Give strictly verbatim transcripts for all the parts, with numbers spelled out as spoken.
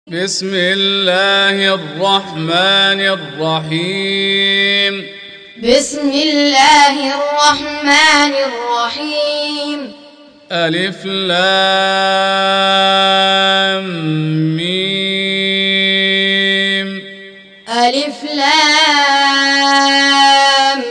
بسم الله الرحمن الرحيم بسم الله الرحمن الرحيم ألف لام ميم ألف لام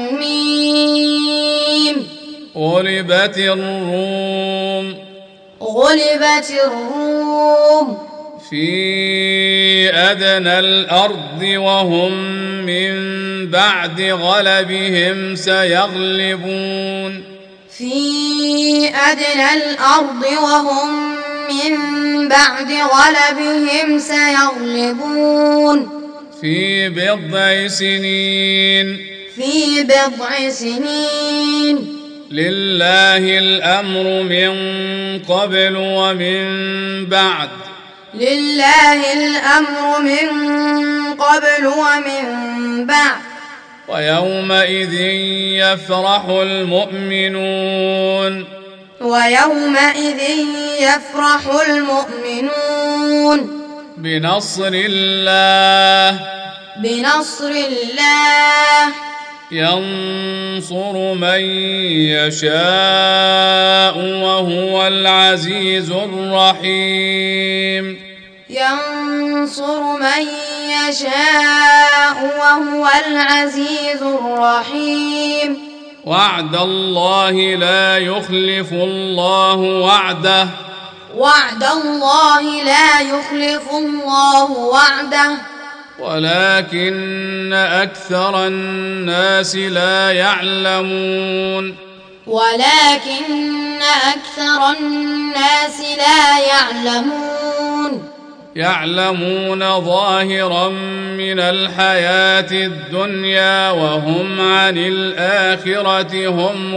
ميم غلبت الروم غلبت الروم في أدنى الأرض وهم من بعد غلبهم سيغلبون في أدنى الأرض وهم من بعد غلبهم سيغلبون في بضع سنين في بضع سنين لله الأمر من قبل ومن بعد لله الأمر من قبل ومن بعد ويومئذ يفرح المؤمنون ويومئذ يفرح المؤمنون بنصر الله بنصر الله ينصر من يشاء وهو العزيز الرحيم ينصر من يشاء وهو العزيز الرحيم وعد الله لا يخلف الله وعده وعد الله لا يخلف الله وعده ولكن أكثر الناس لا يعلمون ولكن أكثر الناس لا يعلمون يعلمون ظاهرا من الحياة الدنيا وهم عن الآخرة هم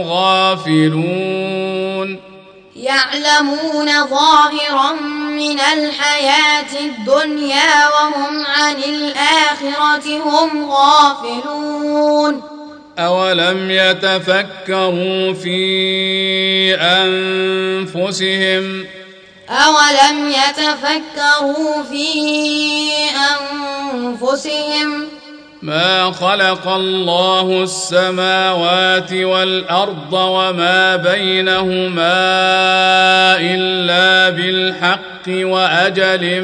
غافلون يعلمون ظاهرا من الحياة الدنيا وهم عن الآخرة هم غافلون أولم يتفكروا في أنفسهم أولم يتفكروا في أنفسهم ما خلق الله السماوات والأرض وما بينهما إلا بالحق وأجل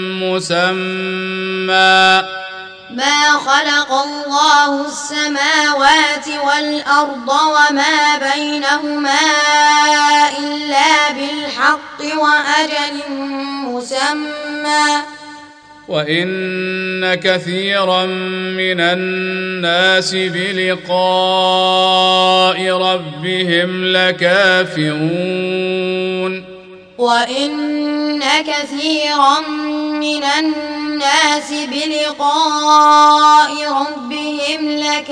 مسمى ما خلق الله السماوات والأرض وما بينهما إلا بالحق وأجل مسمى وإن كثيرا من الناس بلقاء ربهم لكافرون وإن كثيرا من الناس بلقاء ربهم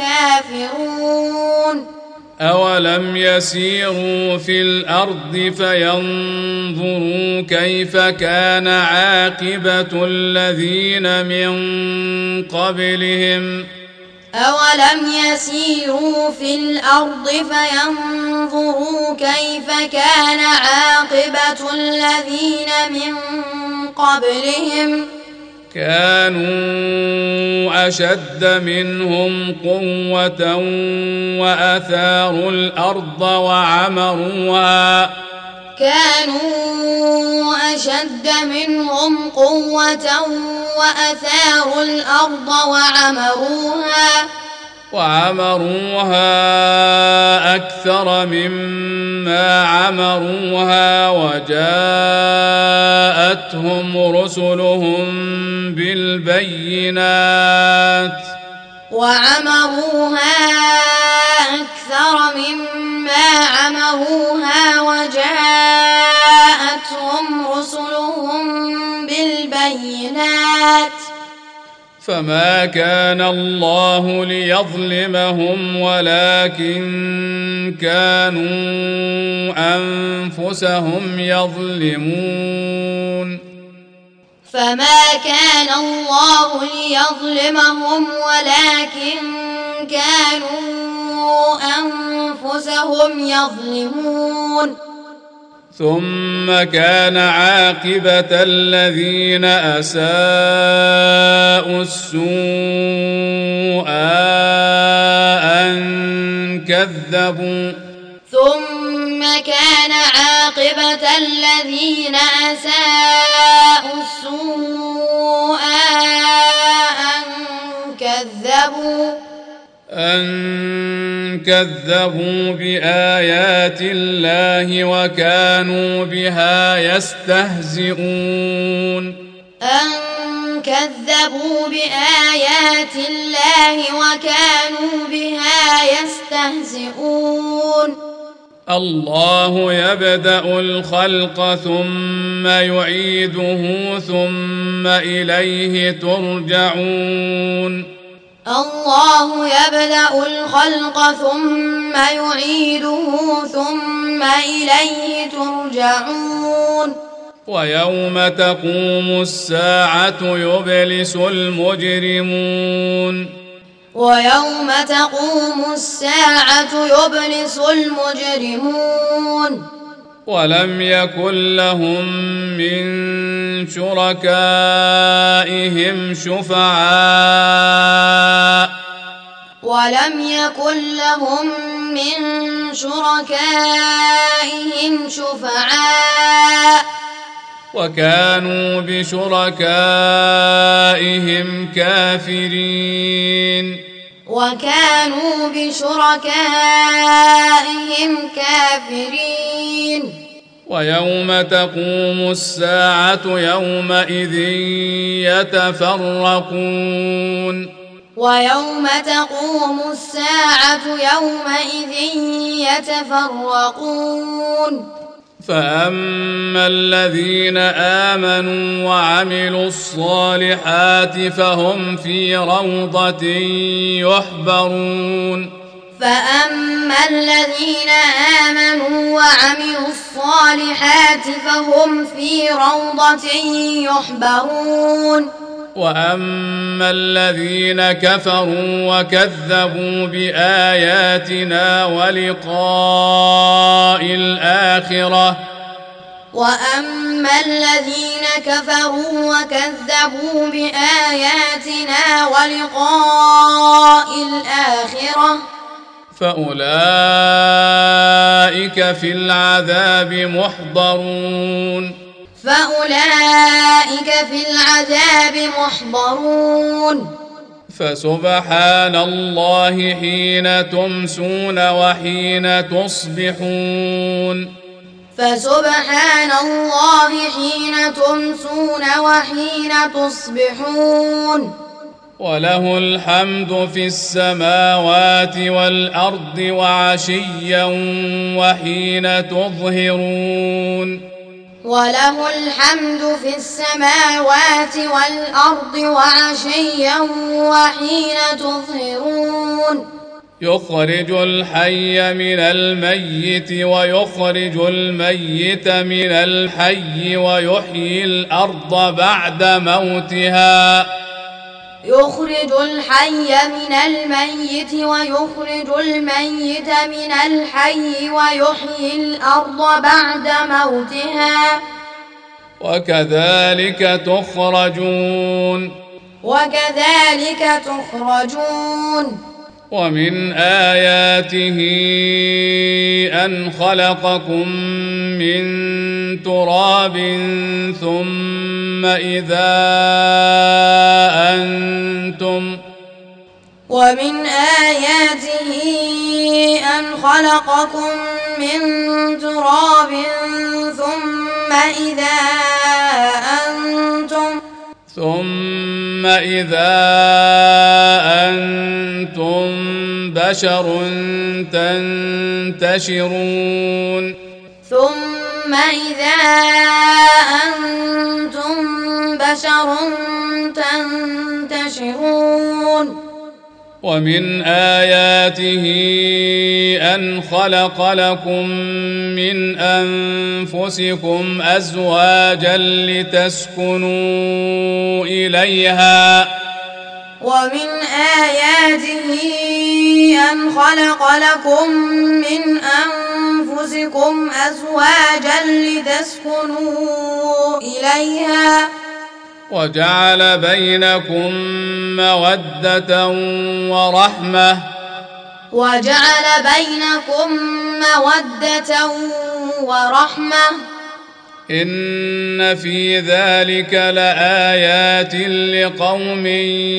لكافرون أولم يسيروا في الأرض فينظروا كيف كان عاقبة الذين من قبلهم أولم يسيروا في الأرض فينظروا كيف كان عاقبة الذين من قبلهم كانوا أشد منهم قوة وأثاروا الأرض وعمروها كانوا أشد منهم قوة وأثاروا الأرض وعمروها وعمروها أكثر مما عمروها وجاءتهم رسلهم بالبينات وعمروها أكثر مما عمروها وجاءتهم رسلهم بالبينات فما كان الله ليظلمهم ولكن كانوا أنفسهم يظلمون فما كان الله ليظلمهم ولكن كانوا أنفسهم يظلمون ثم كان عاقبة الذين أساءوا السوء أن كذبوا ثم كان عاقبة الذين أساءوا السوء أن كذبوا أن كذبوا بآيات الله وكانوا بها يستهزئون أن كذبوا بآيات الله وكانوا بها يستهزئون الله يبدأ الخلق ثم يعيده ثم إليه ترجعون الله يبدأ الخلق ثم يعيده ثم إليه ترجعون ويوم تقوم الساعة يبلس المجرمون ويوم تقوم الساعة يبلس المجرمون ولم يكن لهم من شركائهم شفعاء ولم يكن لهم من شركائهم شفعاء وكانوا بشركائهم كافرين وكانوا بشركائهم كافرين ويوم تقوم الساعة يومئذ يتفرقون ويوم تقوم الساعة يومئذ يتفرقون فأما الذين آمنوا وعملوا الصالحات فهم في روضة يحبرون فأما الذين آمنوا وعملوا الصالحات فهم في روضة يحبرون وأما الذين كفروا وكذبوا بآياتنا ولقاء الآخرة وأما الذين كفروا وكذبوا بآياتنا ولقاء الآخرة فأولئك في العذاب محضرون فأولئك في العذاب محضرون فسبحان الله حين تمسون وحين تصبحون فسبحان الله حين تمسون وحين تصبحون وله الحمد في السماوات والأرض وعشيا وحين تظهرون وله الحمد في السماوات والأرض وعشيا وحين تظهرون يخرج الحي من الميت ويخرج الميت من الحي ويحيي الأرض بعد موتها يخرج الحي من الميت ويخرج الميت من الحي ويحيي الأرض بعد موتها وكذلك تخرجون وكذلك تخرجون ومن آياته أن خلقكم من تراب ثم إذا أنتم ومن آياته أن خلقكم من تراب ثم إذا أنتم ثم إذا أنتم بشر تنتشرون ثم إذا أنتم بشر تنتشرون ومن آياته أن خلق لكم من أنفسكم أزواجا لتسكنوا إليها ومن آياته أن خلق لكم من أنفسكم أزواجا لتسكنوا إليها وجعل بينكم مودة ورحمة وجعل بينكم مودة ورحمة إن في ذلك لآيات لقوم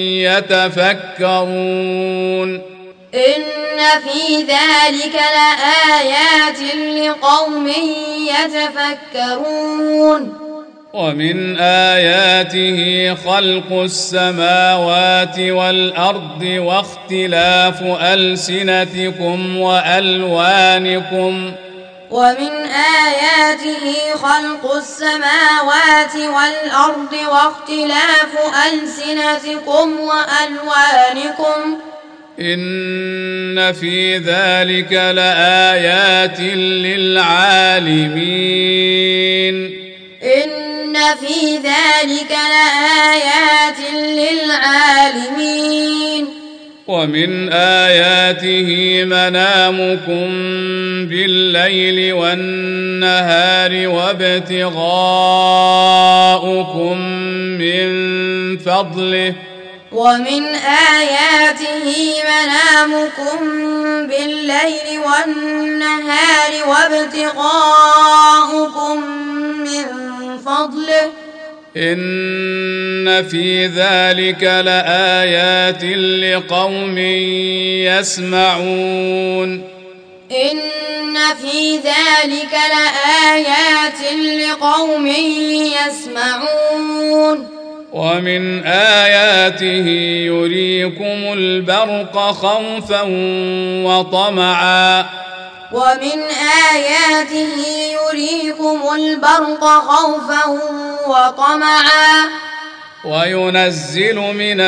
يتفكرون إن في ذلك لآيات لقوم يتفكرون ومن آياته خلق السماوات والأرض واختلاف ألسنتكم وألوانكم ومن آياته خلق السماوات والأرض واختلاف ألسنتكم وألوانكم إن في ذلك لآيات للعالمين إن في ذلك لآيات للعالمين ومن آياته منامكم بالليل والنهار وابتغاؤكم من فضله ومن آياته منامكم بالليل والنهار وابتغاؤكم من فضله إن في ذلك لآيات لقوم يسمعون إن في ذلك لآيات لقوم يسمعون ومن آياته يريكم البرق خوفا وطمعا ومن آياته يريكم البرق خوفا وطمعا وينزل من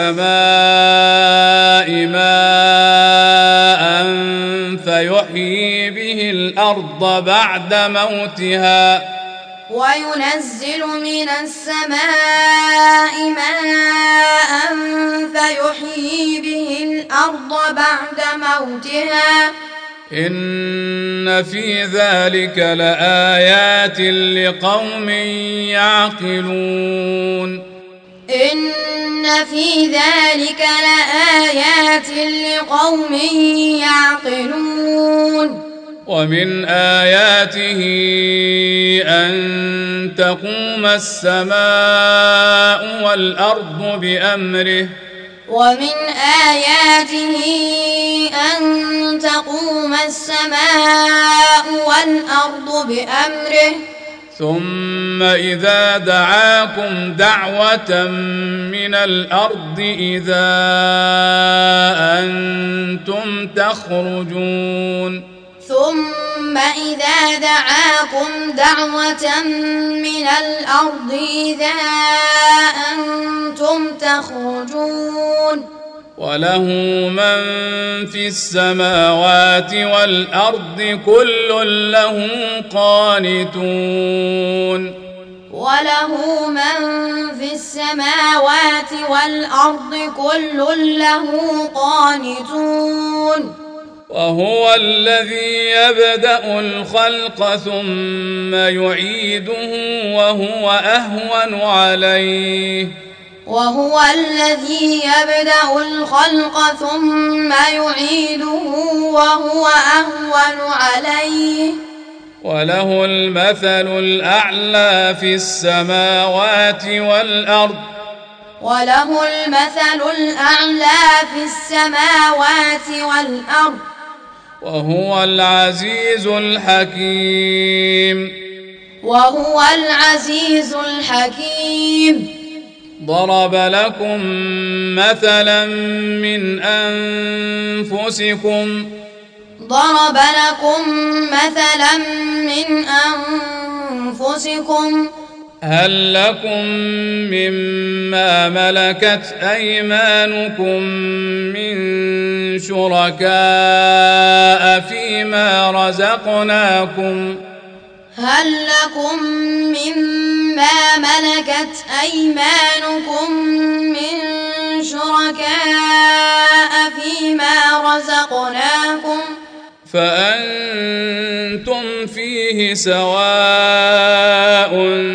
السماء ماء فيحيي به الأرض بعد موتها وينزل من السماء ماء فيحيي به الأرض بعد موتها إن في ذلك لآيات لقوم يعقلون إن في ذلك لآيات لقوم يعقلون ومن آياته أن تقوم السماء والأرض بأمره ومن آياته أن تقوم السماء والأرض بأمره ثم إذا دعاكم دعوة من الأرض إذا أنتم تخرجون ثم إذا دعاكم دعوة من الأرض إذا أنتم تخرجون وله من في السماوات والأرض كل له قانتون وله من في السماوات والأرض كل له قانتون وهو الذي يبدأ الخلق ثم يعيده وهو أهون عليه وهو الذي يبدأ الخلق ثم يعيده وهو أهون عليه وله المثل الأعلى في السماوات والأرض وله المثل الأعلى في السماوات والأرض وهو العزيز الحكيم وهو العزيز الحكيم ضرب لكم مثلا من أنفسكم ضرب لكم مثلا من أنفسكم هل لكم مما ملكت أيمانكم من شركاء فيما رزقناكم هل لكم مما ملكت أيمانكم من شركاء فيما رزقناكم فأنتم فيه سواء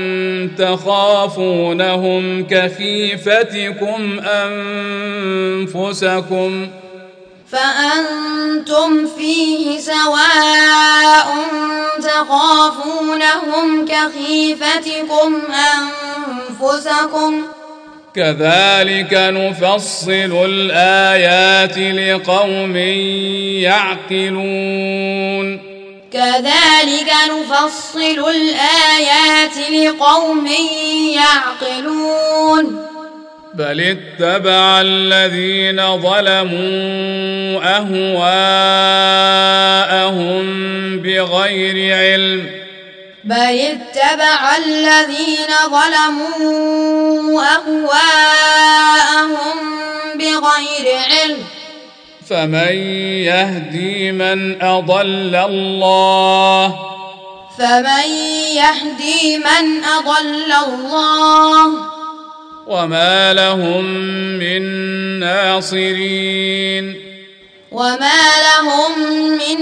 تخافونهم كخيفتكم أنفسكم فأنتم فيه سواء تخافونهم كخيفتكم أنفسكم كذلك نفصل الآيات لقوم يعقلون كذلك نفصل الآيات لقوم يعقلون بل اتبع الذين ظلموا أهواءهم بغير علم بل اتبع الذين ظلموا أهواءهم بغير علم فمن يهدي من أضل الله فمن يهدي من أضل الله وما لهم من ناصرين وما لهم من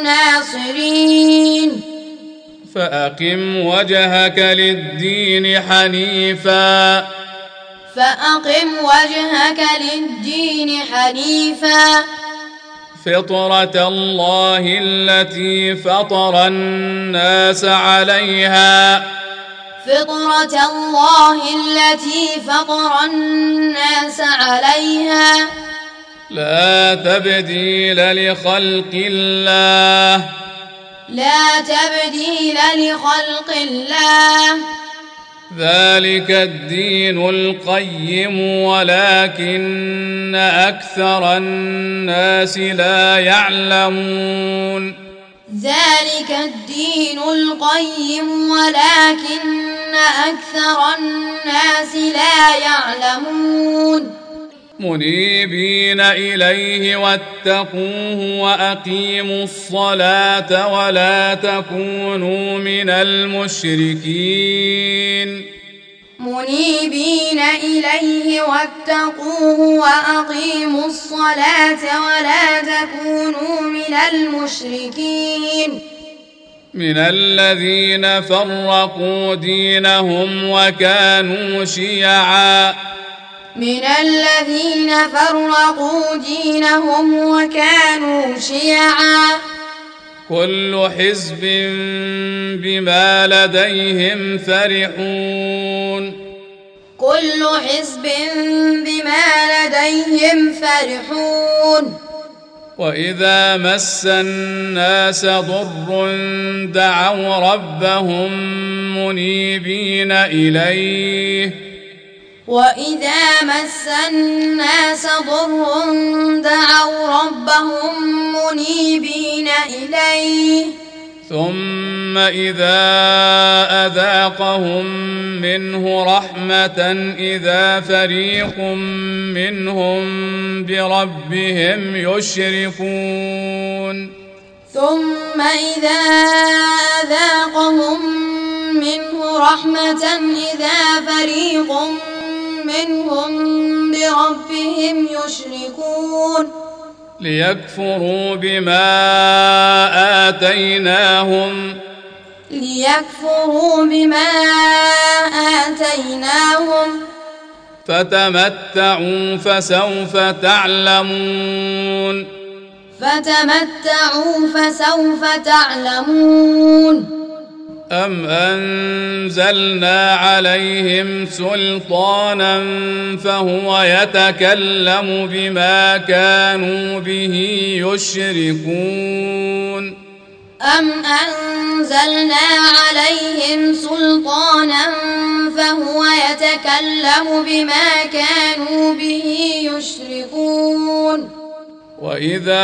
ناصرين فأقم وجهك للدين حنيفا فأقم وجهك للدين حنيفا فطرة الله التي فطر الناس عليها فطرة الله التي فطر الناس عليها لا تبديل لخلق الله لا تبديل لخلق الله ذلك الدين القيم ولكن أكثر الناس لا يعلمون ذلك الدين القيم ولكن أكثر الناس لا يعلمون منيبين إليه واتقوه وأقيموا الصلاة ولا تكونوا من المشركين منيبين إليه واتقوه وأقيموا الصلاة ولا تكونوا من المشركين من الذين فرقوا دينهم وكانوا شيعا من الذين فرقوا دينهم وكانوا شيعا كل حزب بما لديهم فرحون كل حزب بما لديهم فرحون وإذا مس الناس ضر دعوا ربهم منيبين إليه وإذا مس الناس ضر دعوا ربهم منيبين إليه ثم إذا أذاقهم منه رحمة إذا فريق منهم بربهم يشركون ثم إذا أذاقهم منه رحمة إذا فريق منهم بربهم يشركون ليكفروا بما آتيناهم ليكفروا بما آتيناهم فتمتعوا فسوف تعلمون فتمتعوا فسوف تعلمون أم أنزلنا عليهم سلطانا فهو يتكلم بما كانوا به يشركون أم أنزلنا عليهم سلطانا فهو يتكلم بما كانوا به يشركون وإذا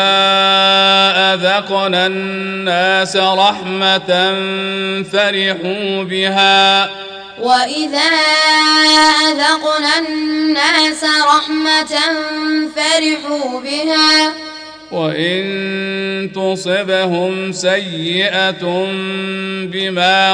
أذقنا الناس رحمة فرحوا بها وإذا أذقنا الناس رحمة فرحوا بها وإن تصبهم سيئة بما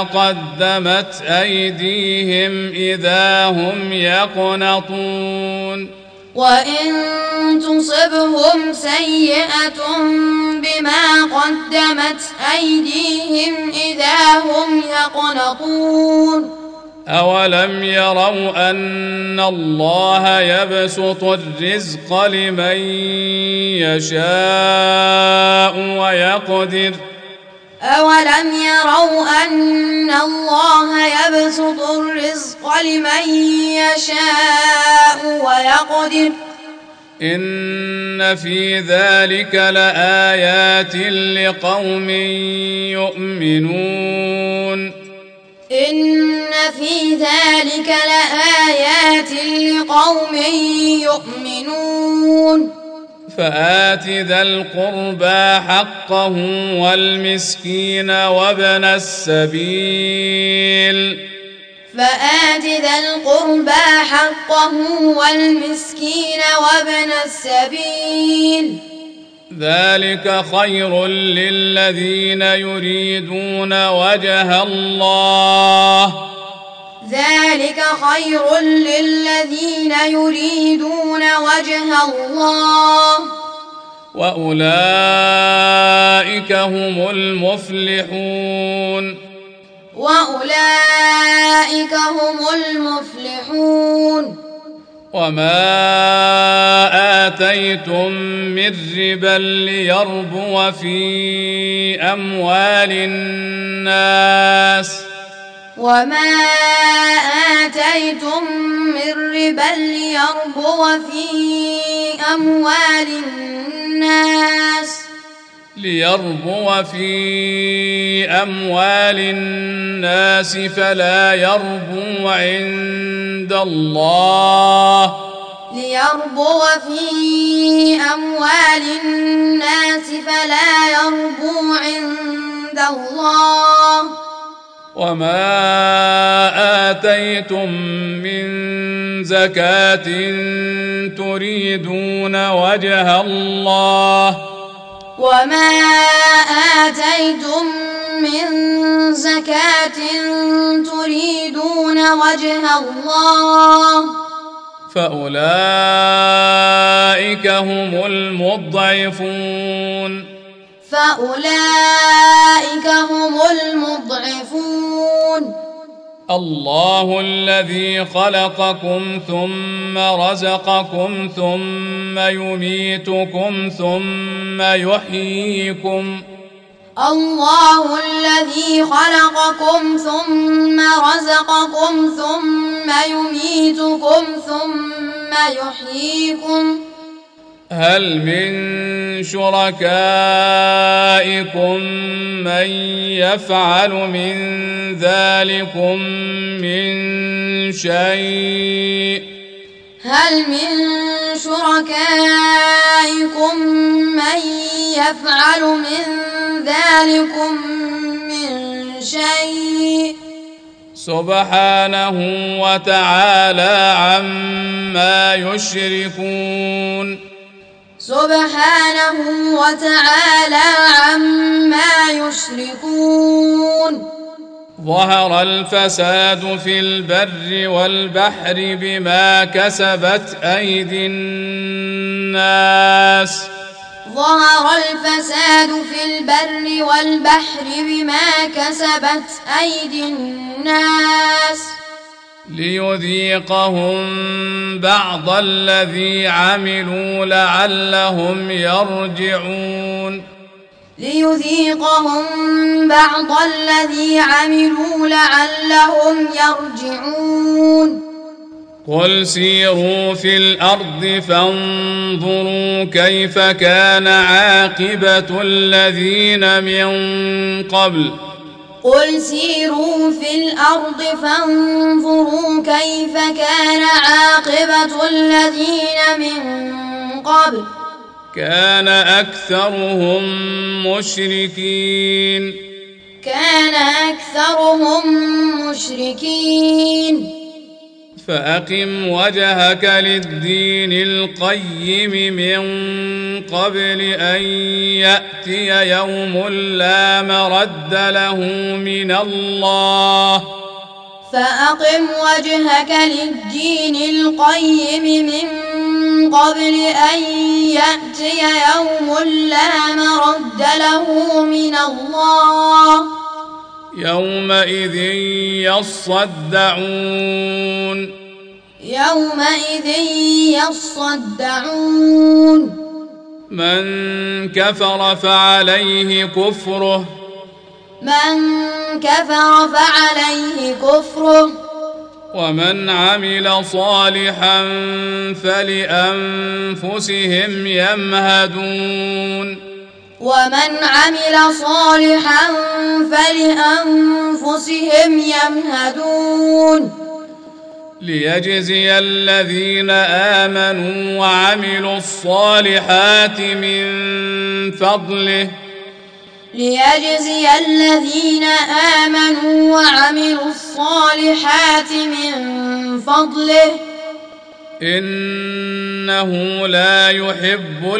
قدمت أيديهم إذا هم يقنطون وإن تصبهم سيئة بما قدمت أيديهم إذا هم يقنطون أولم يروا أن الله يبسط الرزق لمن يشاء ويقدر أولم يروا أن الله يبسط الرزق لمن يشاء ويقدر إن في ذلك لآيات لقوم يؤمنون إن في ذلك لآيات لقوم يؤمنون فآت ذا القربى حقه والمسكين وابن السبيل فآت ذا القربى حقه والمسكين وابن السبيل ذلك خير للذين يريدون وجه الله ذلك خير للذين يريدون وجه الله وأولئك هم المفلحون وأولئك هم المفلحون وما آتيتم من ربا ليربو في أموال الناس وما آتيتم من ربا ليربو في أموال الناس ليربو في أموال الناس فلا يربو عند الله ليربو في أموال الناس فلا يربو عند الله وما آتيتم من زكاة تريدون وجه الله وما آتيتم من زكاة تريدون وجه الله فأولئك هم المضعفون فأولئك هم المضعفون الله الذي خلقكم ثم رزقكم ثم يميتكم ثم يحييكم الله الذي خلقكم ثم رزقكم ثم يميتكم ثم يحييكم هل من شركائكم من يفعل من ذلكم من شيء هل من شركائكم من يفعل من ذلكم من شيء سبحانه وتعالى عما يشركون سبحانه وتعالى عما يشركون ظهر الفساد في البر والبحر بما كسبت أيدي الناس ظهر الفساد في البر والبحر بما كسبت أيدي الناس ليذيقهم بعض الذي عملوا لعلهم يرجعون ليذيقهم بعض الذي عملوا لعلهم يرجعون قل سيروا في الأرض فانظروا كيف كان عاقبة الذين من قبل قل سيروا في الأرض فانظروا كيف كان عاقبة الذين من قبل كان أكثرهم مشركين كان أكثرهم مشركين فأقم وجهك للدين القيم من قبل أن يأتي يوم لا مرد له من الله فأقم وجهك للدين القيم من قبل أن يأتي يوم لا مرد له من الله يومئذ يصدعون يومئذ يصدعون من كفر فعليه كفره من كفر فعليه كفره ومن عمل صالحا فلأنفسهم يمهدون ومن عمل صالحا فلأنفسهم يمهدون ليجزي الذين آمنوا وعملوا الصالحات من فضله ليجزي الذين آمنوا وعملوا الصالحات من فضله إنه لا يحب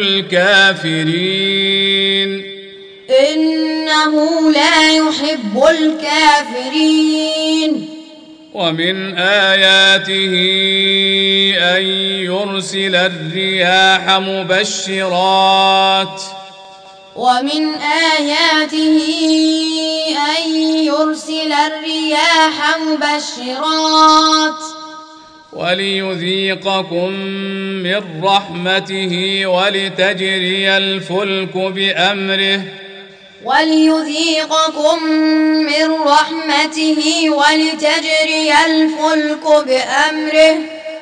الكافرين إنه لا يحب الكافرين ومن آياته أن يرسل الرياح مبشرات ومن آياته أن يرسل الرياح مبشرات وليذيقكم من رحمته ولتجري الفلك بأمره وليذيقكم من رحمته ولتجري الفلك بأمره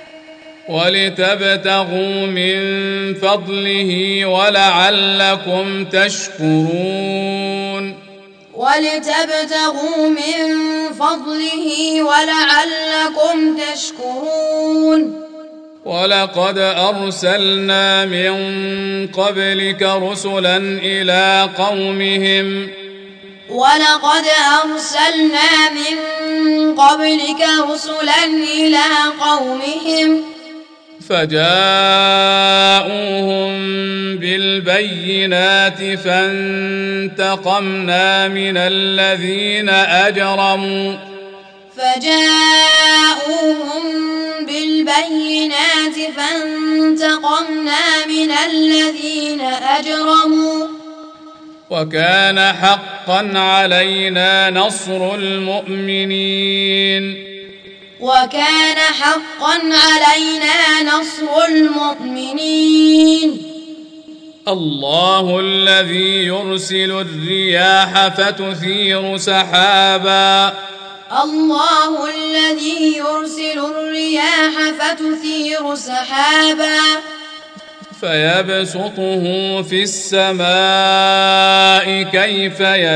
ولتبتغوا من فضله ولعلكم تشكرون ولتبتغوا من فضله ولعلكم تشكرون ولقد أرسلنا من قبلك رسلا إلى قومهم ولقد أرسلنا من قبلك رسلا إلى قومهم فجاءوهم بالبينات فانتقمنا من الذين أجرموا فجاءوهم بالبينات فانتقمنا من الذين أجرموا وكان حقا علينا نصر المؤمنين وكان حقا علينا نصر المؤمنين الله الذي يرسل الرياح فتثير سحابا الله الذي يرسل الرياح فتثير سحابا فيبسطه في السماء كيف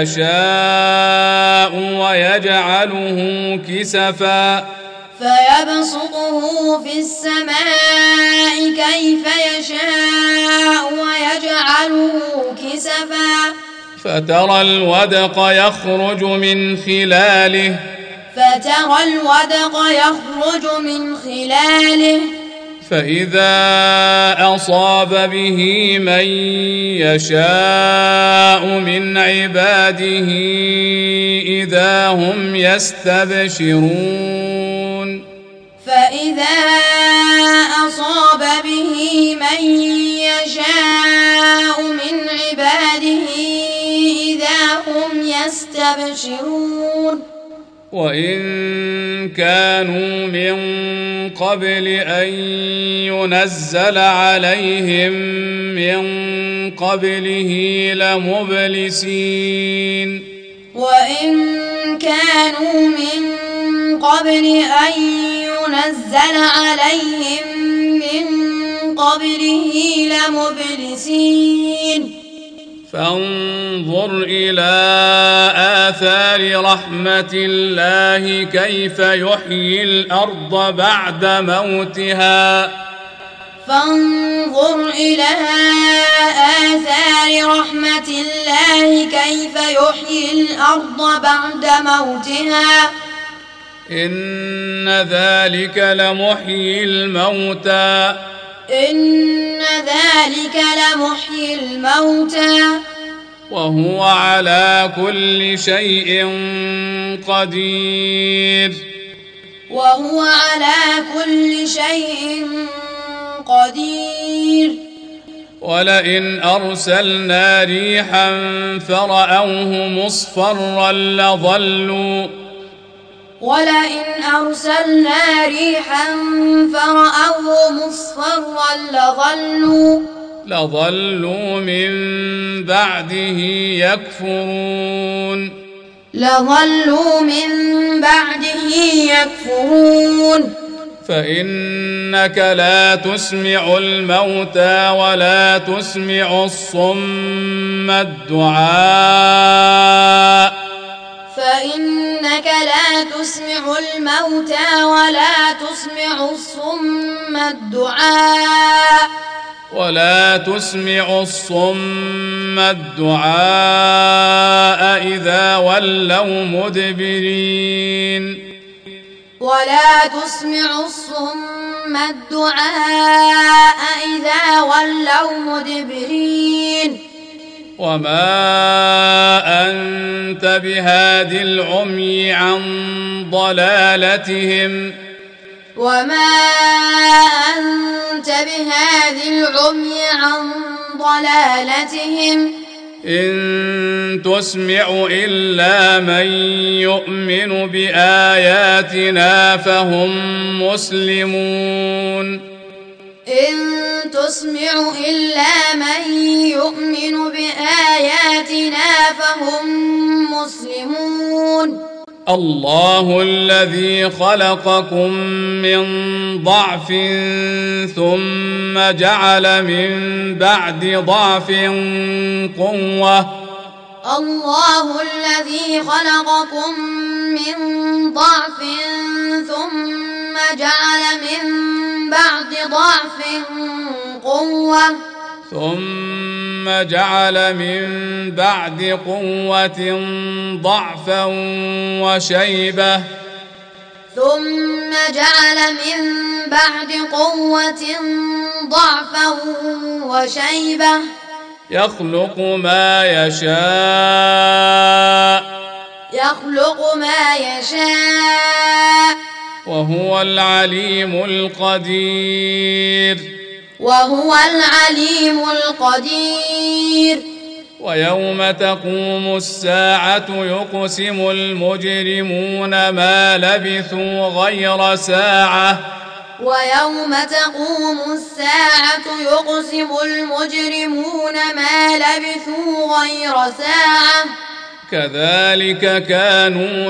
يشاء ويجعله كسفا فيبسطه في السماء كيف يشاء ويجعله كسفا فترى الودق يخرج من خلاله فترى الودق يخرج من خلاله فإذا أصاب به من يشاء من عباده إذا هم يستبشرون فإذا أصاب به من يشاء من عباده إذا هم يستبشرون وإن كانوا من قبل أن ينزل عليهم من قبله لمبلسين وإن كانوا من قبل أن ينزل عليهم من قبله لمبلسين فانظر إلى آثار رحمة الله كيف يحيي الأرض بعد موتها فانظر إلى آثار رحمة الله كيف يحيي الأرض بعد موتها إن ذلك لمحيي الموتى إن ذلك لمحيي الموتى وهو على كل شيء قدير وهو على كل شيء قدير ولئن أرسلنا ريحا فرأوه مصفرا لظلوا ولئن أرسلنا ريحا فرأوه مصفرا لظلوا لظلوا من بعده يكفرون لظلوا من بعده يكفرون فإنك لا تسمع الموتى ولا تسمع الصم الدعاء فإنك لا تسمع الموتى ولا تسمع الصم الدعاء ولا تسمع الصم الدعاء إذا ولوا مدبرين ولا تسمع الصم الدعاء إذا ولوا مدبرين وما أنت بهاد العمي عن ضلالتهم وما أنت بهاد العمي عن ضلالتهم إن تسمع إلا من يؤمن بآياتنا فهم مسلمون إن تسمع إلا من يؤمن بآياتنا فهم مسلمون الله الذي خلقكم من ضعف ثم جعل من بعد ضعف قوة الله الذي خلقكم من ضعف ثم جعل من بعد ضعف قوة ثم جعل من بعد قوة ضعفا وشيبة ثم جعل من بعد قوة ضعفا وشيبة يخلق ما يشاء يخلق ما يشاء وهو العليم القدير وهو العليم القدير ويوم تقوم الساعة يقسم المجرمون ما لبثوا غير ساعة ويوم تقوم الساعة يقسم المجرمون ما لبثوا غير ساعة كذلك كانوا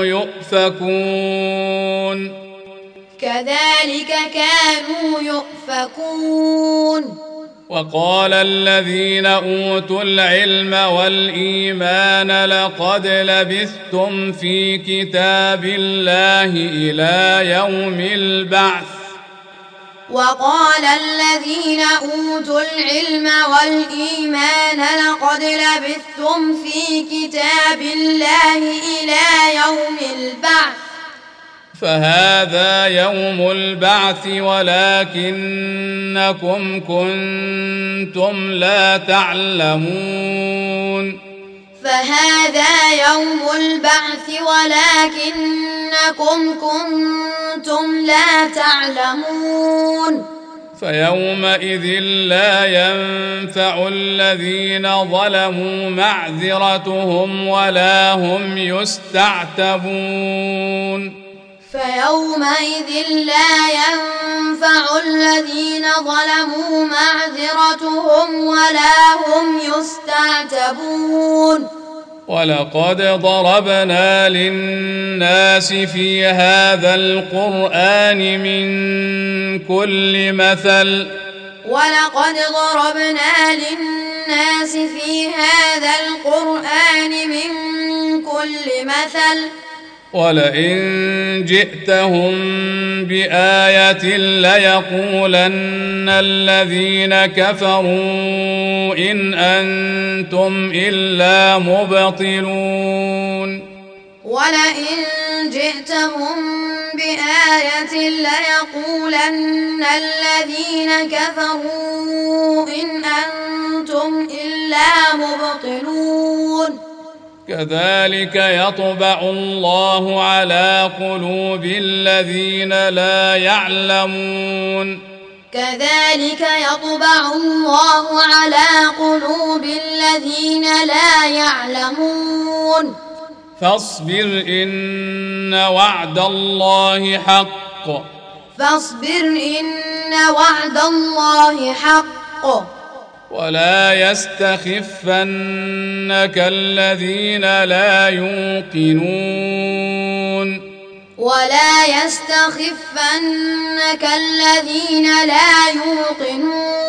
يؤفكون كذلك كانوا يؤفكون وقال الذين أوتوا العلم والإيمان لقد لبثتم في كتاب الله إلى يوم البعث وقال الذين أوتوا العلم والإيمان لقد لبثتم في كتاب الله إلى يوم البعث فهذا يوم البعث ولكنكم كنتم لا تعلمون فهذا يوم البعث ولكنكم كنتم لا تعلمون فيومئذ لا ينفع الذين ظلموا معذرتهم ولا هم يستعتبون فيومئذ لا ينفع الذين ظلموا معذرتهم ولا هم يستعتبون ولقد ضربنا للناس في هذا القرآن من كل مثل ولقد ضربنا للناس في هذا القرآن من كل مثل ولئن جئتهم بآية ليقولن الذين كفروا إن أنتم إلا مبطلون ولئن جئتهم بآية ليقولن الذين كفروا إن أنتم إلا مبطلون كذلك يطبع الله على قلوب الذين لا يعلمون كذلك يطبع الله على قلوب الذين لا يعلمون فاصبر إن وعد الله حق فاصبر إن وعد الله حق ولا يستخفنك الذين لا يوقنون ولا يستخفنك الذين لا يوقنون